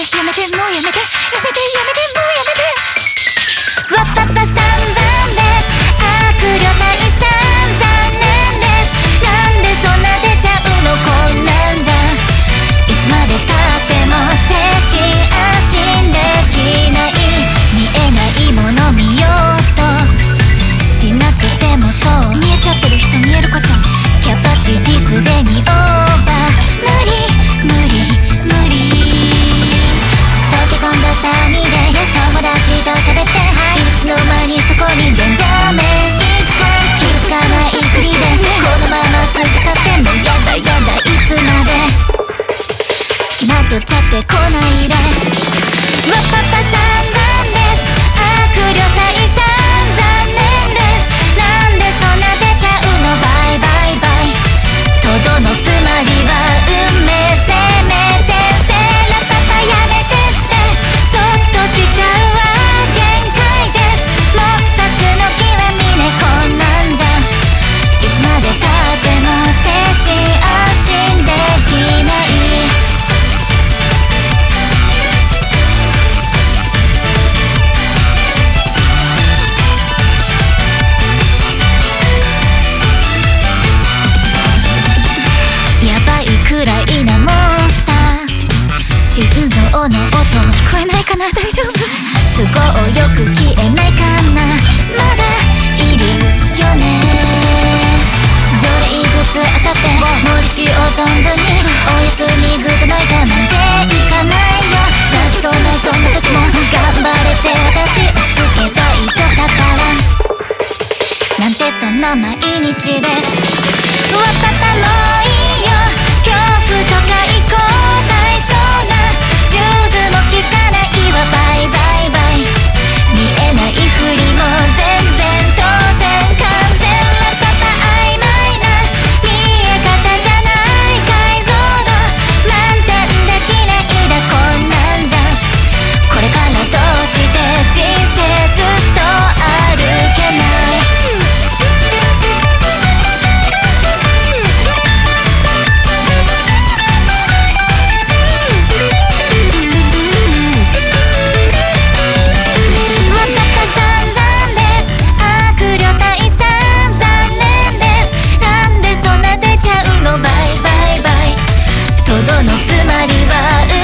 やめてもうやめてやめてやめてもうやめて。わっぱっぱさんざんです悪霊退散残念です。なんでそんな出ちゃうのこんなんじゃ。いつまでたっても精神安心できない。見えないもの見ようとしなくてもそう見えちゃってる人見える子ちゃん。キャパシティすでにオーバー。無理無理無理。溶け込んだサニーで友達と喋って、いつの間にそこにデンジャーメンシッター。気づかないふりでこのまますぐ去ってもやだやだいつまで付きまとっちゃってこないで。わっぱっぱさんざんです悪霊退散残念です。なんでそんな出ちゃうのバイバイバイ。とどのつまりは運命せめてセラパパやめてってそっとしちゃうわ限界です。黙殺の極みねこんなんじゃ。いつまでたっても精神安心できない。やばいくらいなモンスター。心臓の音聞こえないかな大丈夫。都合よく消えないかなまだいるよね。条例いくつあさって無理しよう存分におやすみグッドナイトなんていかないよ。泣きそうなそんな時も頑張れて私落ち着け大丈夫だからなんてそんな毎日です。わっぱっぱもういいよ恐怖とか行こう大そうなジュースも効かないわバイバイバイ。見えないふりも全然当然完全ラパパ曖昧な見え方じゃない解像度満点で綺麗だこんなんじゃ。これからどうして人生ずっと歩けない。とどのつまりは